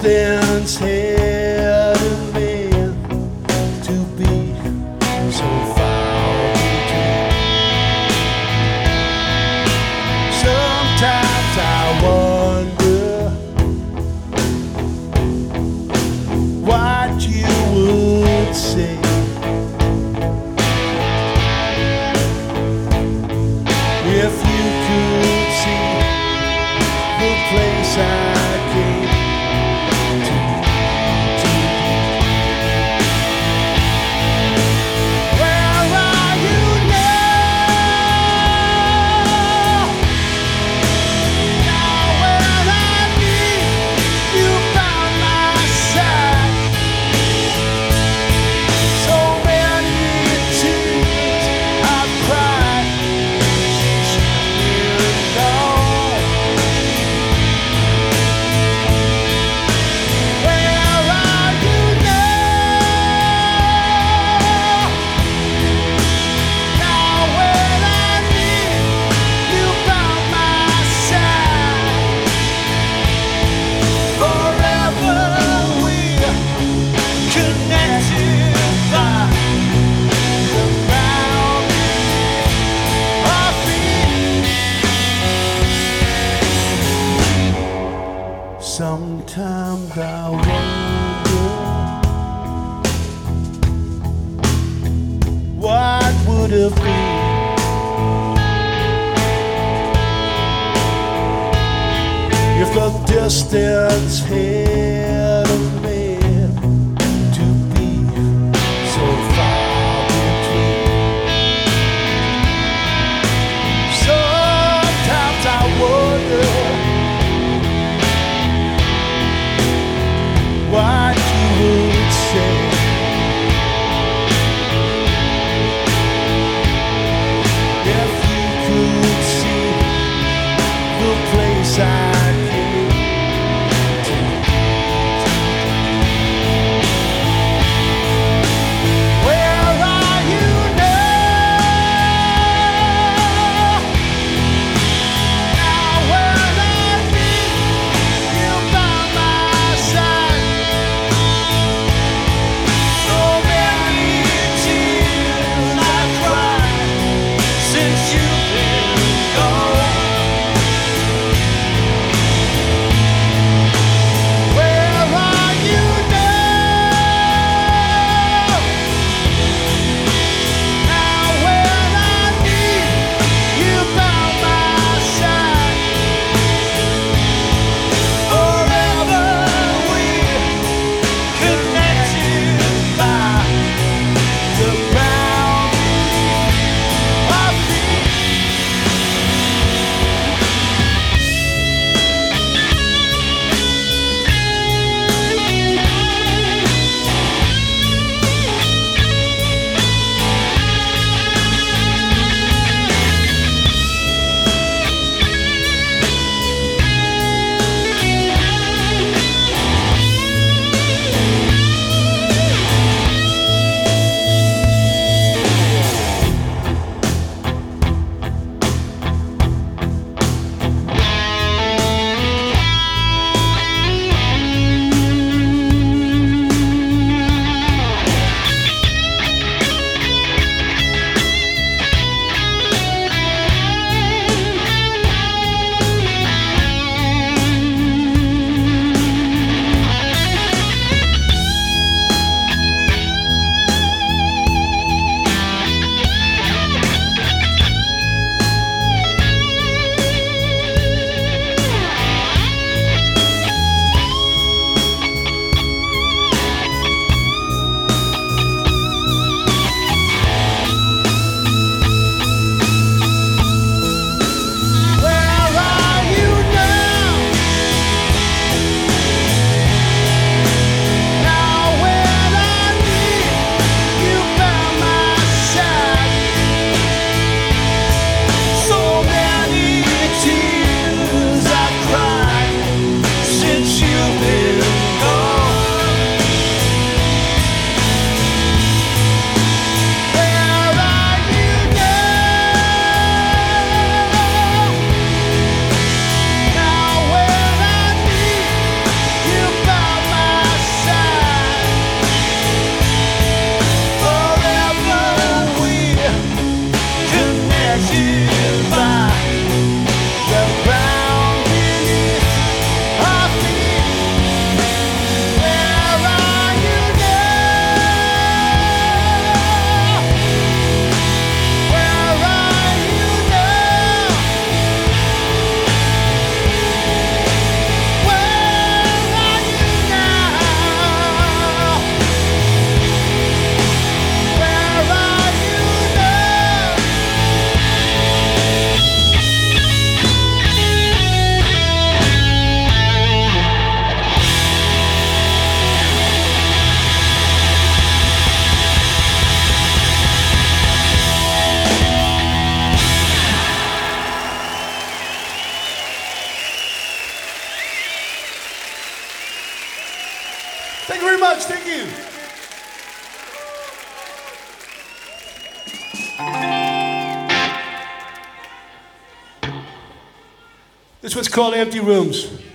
distance hadn't meant to be so far between. Sometimes I wonder what you would say if you could see the place I came to be. Where are you now? Now when I need you by my side. So many tears I've cried since you've been gone. Where are you now? Now when I need you by my side. Forever we're connected by the ground beneath our feet. Sometimes I wonder what would have been if the distance hadn't meant to be so far between. Sometimes I wonder what you would say if you could see the place I came to be. Thank you very much. Thank you. This one's called Empty Rooms.